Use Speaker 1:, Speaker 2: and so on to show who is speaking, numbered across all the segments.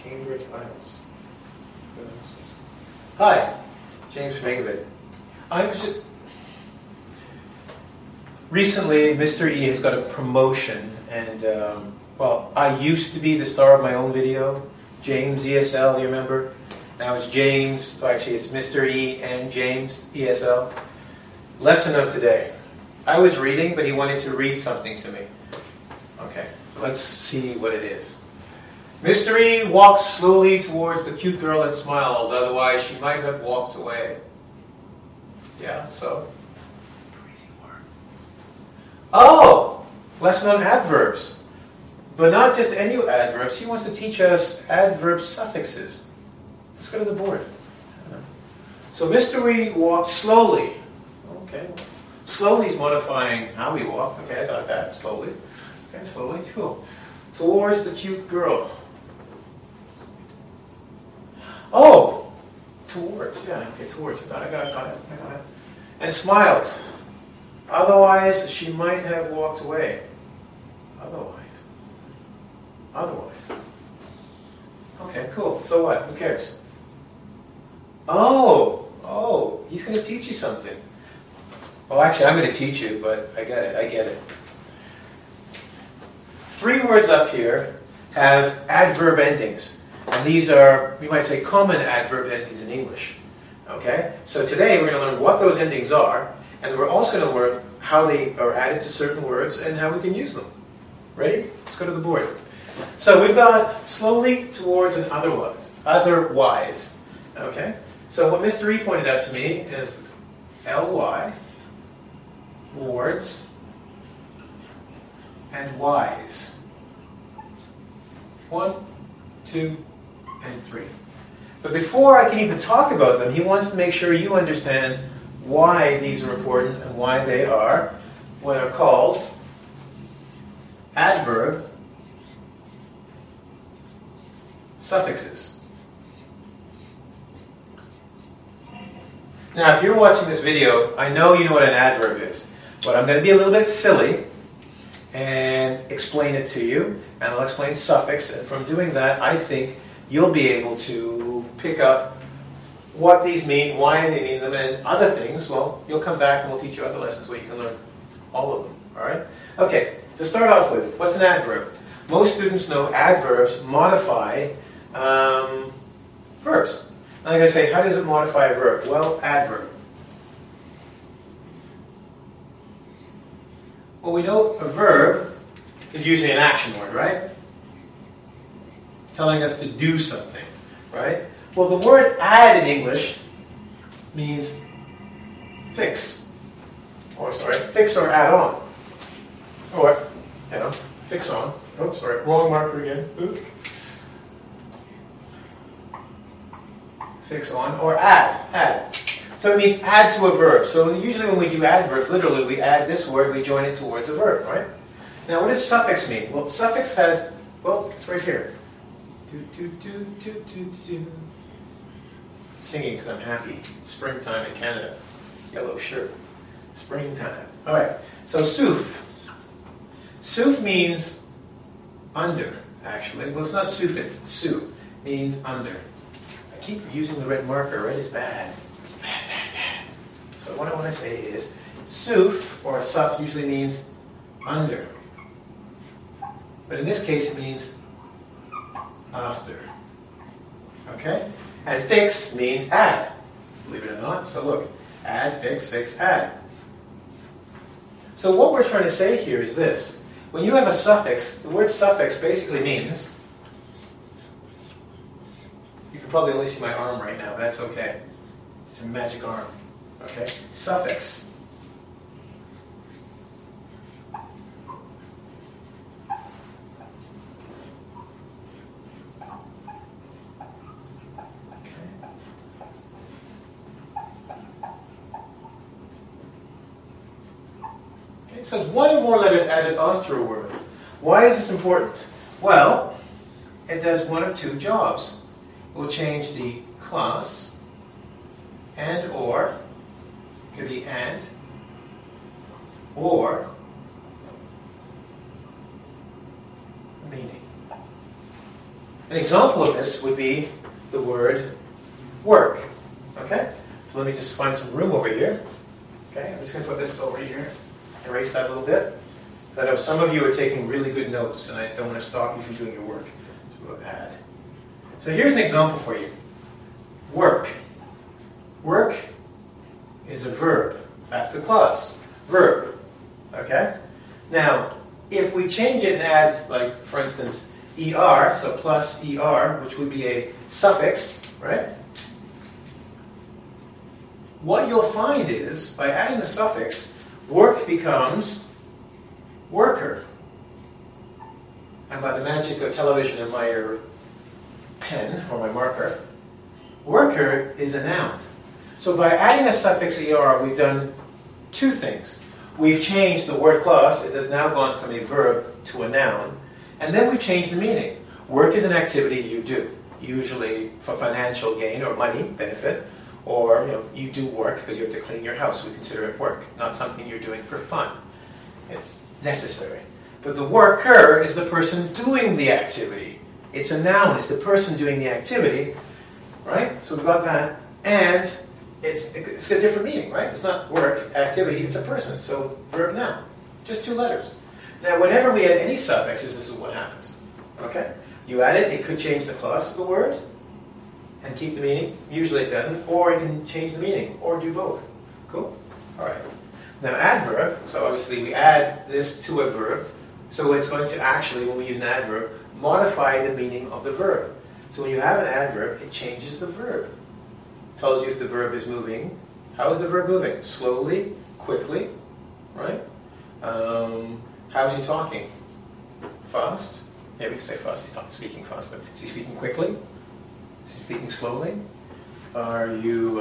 Speaker 1: Cambridge Isles. Hi, James Mangovid. Recently, Mr. E has got a promotion, and well, I used to be the star of my own video, James ESL, you remember? Now it's James, actually it's Mr. E and James ESL. Lesson of today. I was reading, but he wanted to read something to me. Okay, so let's see what it is. Mr. E walked slowly towards the cute girl and smiled, otherwise she might have walked away. Yeah, so? Crazy word. Oh! Lesson on adverbs. But not just any adverbs, he wants to teach us adverb suffixes. Let's go to the board. So Mr. E walked slowly. Okay, slowly is modifying how he walked. Okay, I got that. Slowly. Okay, slowly. Cool. Towards the cute girl. Oh! Towards. Yeah, okay, towards. I got it. And smiled. Otherwise, she might have walked away. Otherwise. Okay, cool. So what? Who cares? Oh, he's going to teach you something. Well, actually, I'm going to teach you, but I get it. 3 words up here have adverb endings. And these are, you might say, common adverb endings in English. Okay? So today we're going to learn what those endings are, and we're also going to learn how they are added to certain words and how we can use them. Ready? Let's go to the board. So we've got slowly, towards, and otherwise. Okay? So what Mr. E pointed out to me is ly, wards, and wise. 1, 2, and 3. But before I can even talk about them, he wants to make sure you understand why these are important and why they are what are called adverb suffixes. Now, if you're watching this video, I know you know what an adverb is, but I'm going to be a little bit silly and explain it to you, and I'll explain suffix, and from doing that, I think you'll be able to pick up what these mean, why they mean them, and other things. Well, you'll come back and we'll teach you other lessons where you can learn all of them, all right? Okay, to start off with, what's an adverb? Most students know adverbs modify verbs. Now I'm going to say, how does it modify a verb? Well, adverb. Well, we know a verb is usually an action word, right? Telling us to do something, right? Well, the word add in English means fix. Fix or add on. Or, fix on. Oh, sorry, wrong marker again. Oops. Fix on, or add. So it means add to a verb. So usually when we do adverbs, literally we add this word, we join it towards a verb, right? Now what does suffix mean? Well, suffix has, well, it's right here. Singing because I'm happy. Springtime in Canada. Yellow shirt. Springtime. Alright, so suf. Suf means under, actually. Well, it's not suf, it's su. Means under. I keep using the red marker. Red is bad. Bad. So what I want to say is, suf, or suf, usually means under. But in this case, it means after. Okay? And fix means add. Believe it or not. So look, add, fix, add. So what we're trying to say here is this. When you have a suffix, the word suffix basically means, you can probably only see my arm right now, but that's okay. It's a magic arm. Okay? Suffix. So it's one or more letters added onto a word. Why is this important? Well, it does one of 2 jobs. It will change the class, and or, it could be and, or meaning. An example of this would be the word work. Okay? So let me just find some room over here. Okay, I'm just going to put this over here. Erase that a little bit. I know some of you are taking really good notes, and I don't want to stop you from doing your work. So we'll add. So here's an example for you. Work. Work is a verb. That's the clause. Verb. Okay? Now, if we change it and add, like, for instance, er, so plus er, which would be a suffix, right? What you'll find is, by adding the suffix, work becomes worker. And by the magic of television and my pen, or my marker, worker is a noun. So by adding a suffix er, we've done two things. We've changed the word clause. It has now gone from a verb to a noun. And then we've changed the meaning. Work is an activity you do, usually for financial gain or money benefit, or you do work because you have to clean your house. We consider it work, not something you're doing for fun. It's necessary. But the worker is the person doing the activity. It's a noun. It's the person doing the activity, right? So we've got that. And it's a different meaning, right? It's not work, activity, it's a person. So verb, noun. Just two letters. Now, whenever we add any suffixes, this is what happens. Okay? You add it, it could change the clause of the word and keep the meaning. Usually it doesn't. Or it can change the meaning, or do both. Cool? All right. Now, adverb, so obviously we add this to a verb. So it's going to actually, when we use an adverb, modify the meaning of the verb. So when you have an adverb, it changes the verb. Tells you if the verb is moving. How is the verb moving? Slowly, quickly, right? How is he talking? Fast? Yeah, we can say fast. He's not speaking fast, but is he speaking quickly? Is he speaking slowly? Are you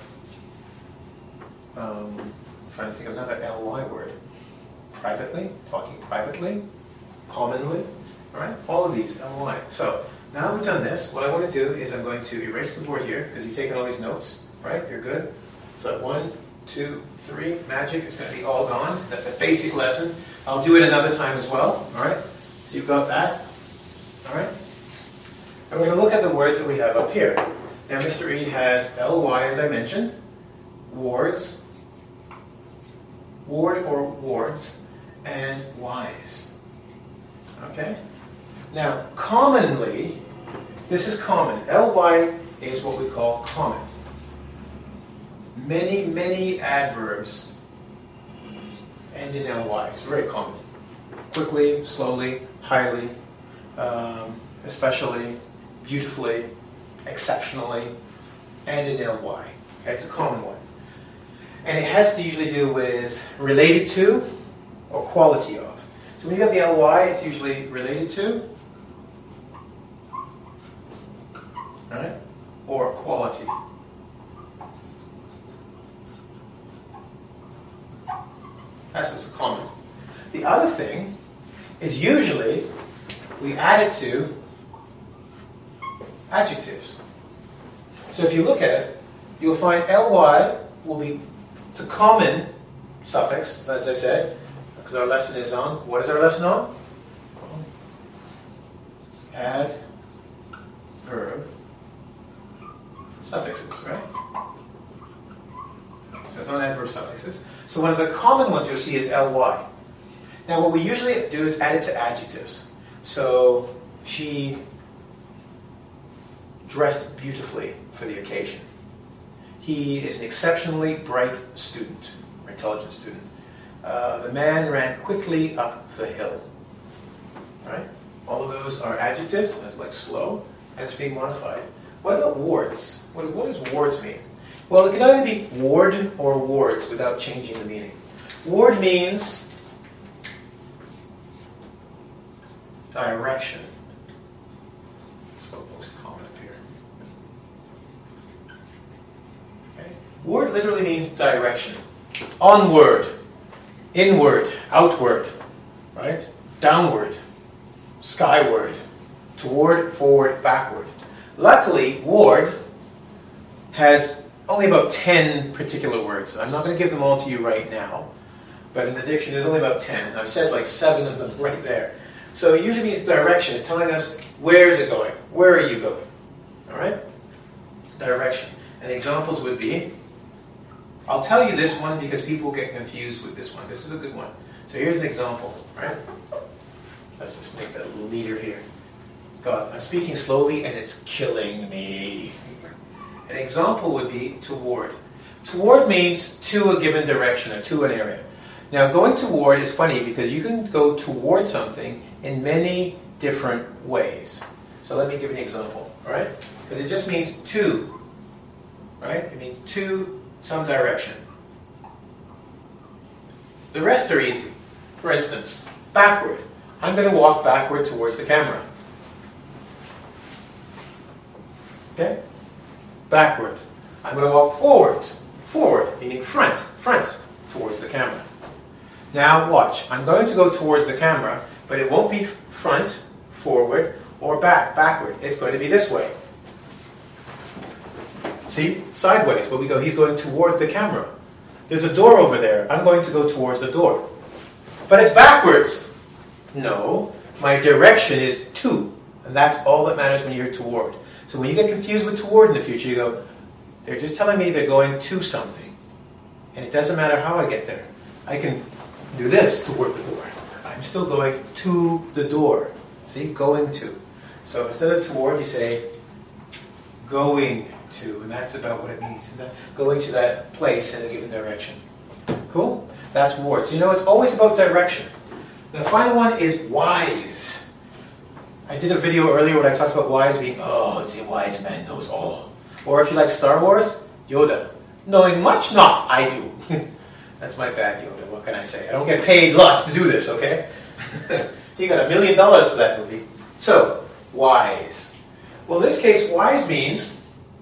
Speaker 1: trying to think of another ly word? Privately? Talking privately? Commonly? All right? All of these ly. So now we've done this. What I want to do is I'm going to erase the board here because you've taken all these notes, right? You're good. So 1, 2, 3, magic. It's going to be all gone. That's a basic lesson. I'll do it another time as well. All right? So you've got that. All right? And we're going to look at the words that we have up here. Now, Mr. E has ly, as I mentioned, wards, ward or wards, and wise. Okay? Now, commonly, this is common. ly is what we call common. Many, many adverbs end in ly. It's very common. Quickly, slowly, highly, especially, beautifully, exceptionally, and in ly. Okay, it's a common one. And it has to usually do with related to or quality of. So when you got the ly, it's usually related to, right, or quality. That's what's common. The other thing is usually we add it to adjectives. So if you look at it, you'll find ly will be, it's a common suffix, as I said, because our lesson is on, what is our lesson on? Add verb suffixes, right? So it's on adverb suffixes. So one of the common ones you'll see is ly. Now what we usually do is add it to adjectives. So she dressed beautifully for the occasion. He is an exceptionally bright student, or intelligent student. The man ran quickly up the hill. Right? All of those are adjectives. That's like slow, and it's being modified. What about wards? What does wards mean? Well, it can either be ward or wards without changing the meaning. Ward means direction. So most common up here. Okay. Ward literally means direction. Onward, inward, outward, right? Downward, skyward, toward, forward, backward. Luckily, ward has only about 10 particular words. I'm not going to give them all to you right now, but in the dictionary there's only about 10. I've said like 7 of them right there. So it usually means direction. It's telling us where is it going? Where are you going? All right? Direction. And examples would be, I'll tell you this one because people get confused with this one. This is a good one. So here's an example, right? Let's just make that a little neater here. God, I'm speaking slowly and it's killing me. An example would be toward. Toward means to a given direction or to an area. Now going toward is funny because you can go toward something in many different ways. So let me give you an example, all right? Because it just means to, right? It means to some direction. The rest are easy. For instance, backward. I'm going to walk backward towards the camera. Okay? Backward. I'm going to walk forwards. Forward, meaning front. Front, towards the camera. Now watch. I'm going to go towards the camera, but it won't be front, forward, or back, backward. It's going to be this way. See? Sideways. But we go, he's going toward the camera. There's a door over there. I'm going to go towards the door. But it's backwards. No. My direction is to. And that's all that matters when you're toward. So when you get confused with toward in the future, you go, they're just telling me they're going to something. And it doesn't matter how I get there. I can do this toward the door. I'm still going to the door. See? Going to. So instead of toward, you say going to. And that's about what it means. Going to that place in a given direction. Cool? That's wards. You know, it's always about direction. The final one is wise. I did a video earlier where I talked about wise being, oh, the wise man knows all. Or if you like Star Wars, Yoda. Knowing much, not I do. That's my bad Yoda. What can I say? I don't get paid lots to do this, okay? He got $1 million for that movie. So, wise. Well, in this case, wise means...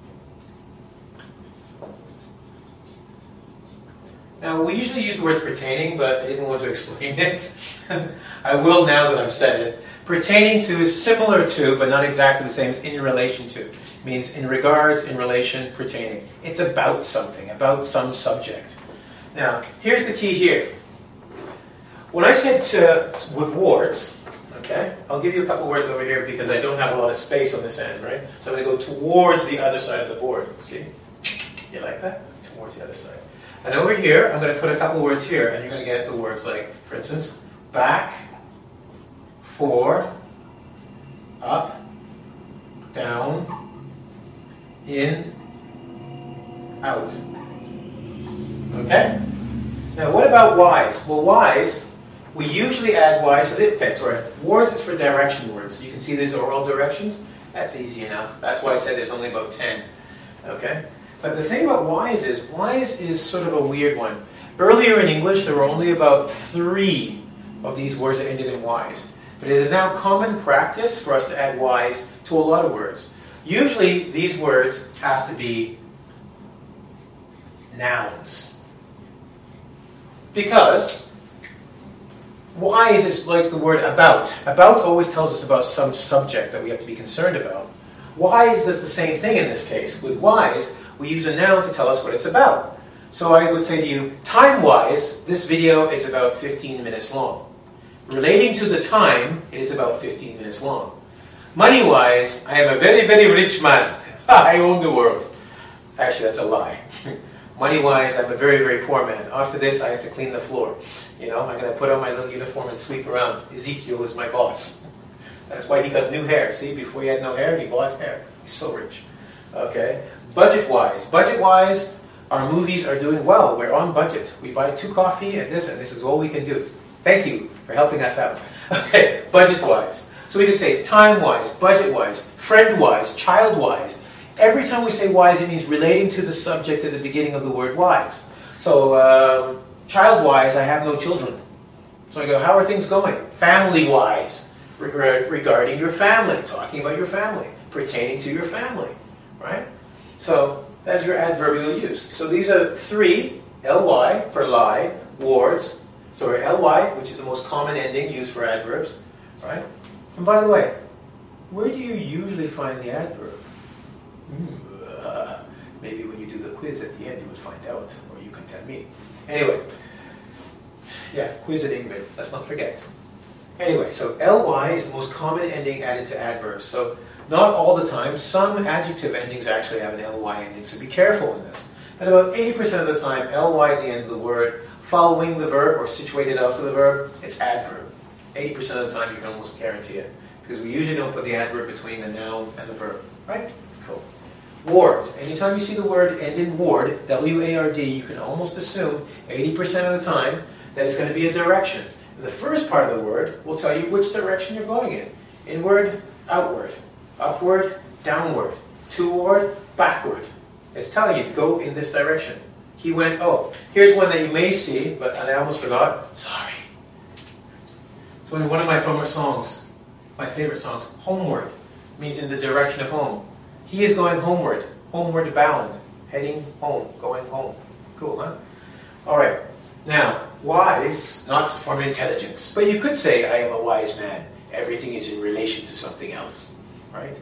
Speaker 1: Now, we usually use the word pertaining, but I didn't want to explain it. I will now that I've said it. Pertaining to is similar to, but not exactly the same as in relation to. It means in regards, in relation, pertaining. It's about something, about some subject. Now, here's the key here. When I said with wards, okay, I'll give you a couple words over here because I don't have a lot of space on this end, right? So I'm going to go towards the other side of the board. See? You like that? Towards the other side. And over here, I'm going to put a couple words here, and you're going to get the words like, for instance, back, for, up, down, in, out. Okay? Now, what about wise? Well, wise, we usually add wise to the, okay, sorry, words is for direction words. You can see these are all directions. That's easy enough. That's why I said there's only about 10. Okay? But the thing about wise is sort of a weird one. Earlier in English, there were only about 3 of these words that ended in wise. But it is now common practice for us to add wise to a lot of words. Usually, these words have to be nouns. Because wise is like the word about. About always tells us about some subject that we have to be concerned about. Wise does the same thing in this case. With wise, we use a noun to tell us what it's about. So I would say to you, time-wise, this video is about 15 minutes long. Relating to the time, it is about 15 minutes long. Money-wise, I am a very, very rich man. I own the world. Actually, that's a lie. Money-wise, I'm a very, very poor man. After this, I have to clean the floor. You know, I'm going to put on my little uniform and sweep around. Ezekiel is my boss. That's why he got new hair. See, before he had no hair, he bought hair. He's so rich. Okay? Budget-wise. Budget-wise, our movies are doing well. We're on budget. We buy 2 coffee and this is all we can do. Thank you for helping us out. Okay, budget-wise. So we can say time-wise, budget-wise, friend-wise, child-wise. Every time we say wise, it means relating to the subject at the beginning of the word wise. So, child-wise, I have no children. So I go, how are things going? Family-wise, regarding your family, talking about your family, pertaining to your family, right? So that's your adverbial use. So these are 3, ly for lie, wards, sorry, ly, which is the most common ending used for adverbs, right? And by the way, where do you usually find the adverb? Maybe when you do the quiz at the end you would find out, or you can tell me. Anyway, yeah, quiz at Ingrid, let's not forget. Anyway, so ly is the most common ending added to adverbs. So not all the time. Some adjective endings actually have an ly ending, so be careful in this. And about 80% of the time, ly at the end of the word, following the verb or situated after the verb, it's adverb. 80% of the time, you can almost guarantee it. Because we usually don't put the adverb between the noun and the verb. Right? Cool. Wards. Anytime you see the word end in ward, W-A-R-D, you can almost assume 80% of the time that it's going to be a direction. And the first part of the word will tell you which direction you're going in. Inward, outward, upward, downward, toward, backward. It's telling you to go in this direction. He went, oh, here's one that you may see, but I almost forgot. Sorry. It's one of my favorite songs, Homeward, means in the direction of home. He is going homeward, homeward bound, heading home, going home. Cool, huh? All right. Now, wise, not from intelligence, but you could say, I am a wise man. Everything is in relation to something else, right?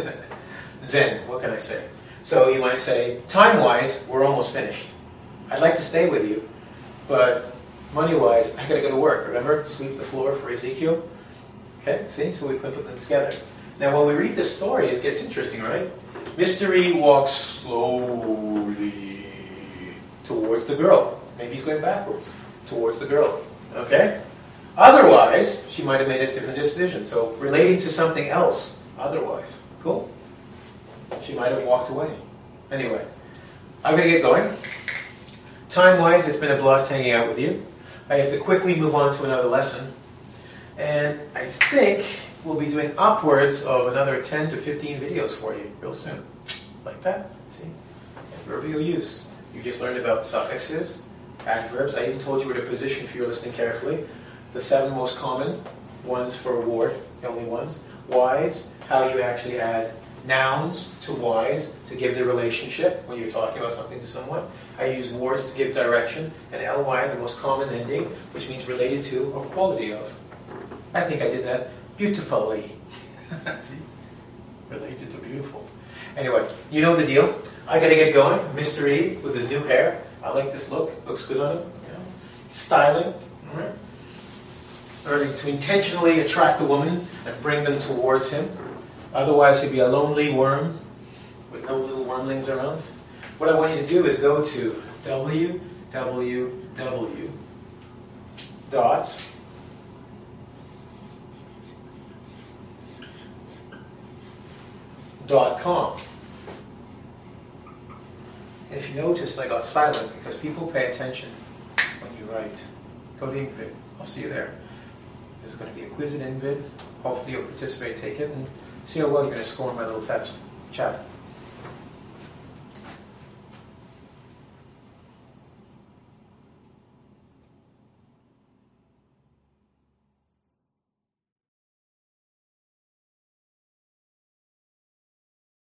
Speaker 1: Zen, what can I say? So you might say, time-wise, we're almost finished. I'd like to stay with you, but money-wise, I gotta go to work. Remember, sweep the floor for Ezekiel? Okay, see? So we put them together. Now, when we read this story, it gets interesting, right? Mr. E walks slowly towards the girl. Maybe he's going backwards towards the girl. Okay? Otherwise, she might have made a different decision. So, relating to something else. Otherwise. Cool? She might have walked away. Anyway, I'm going to get going. Time-wise, it's been a blast hanging out with you. I have to quickly move on to another lesson. And I think we'll be doing upwards of another 10 to 15 videos for you real soon. Like that. See? Adverbial use. You just learned about suffixes, adverbs. I even told you where to position if you're listening carefully. The 7 most common ones for ward, the only ones. Wise, how you actually add nouns to wise to give the relationship when you're talking about something to someone. I use wards to give direction, and ly, the most common ending, which means related to or quality of. I think I did that beautifully. See? Related to beautiful. Anyway, you know the deal. I gotta get going. Mr. E with his new hair. I like this look. Looks good on him. Yeah. Styling. All right. Starting to intentionally attract the woman and bring them towards him. Otherwise, he'd be a lonely worm with no little wormlings around. What I want you to do is go to www.com. And if you noticed, I got silent because people pay attention when you write. Go to InkVid. I'll see you there. There's going to be a quiz in InkVid. Hopefully you'll participate, take it, and see how well you're going to score on my little test. Chat.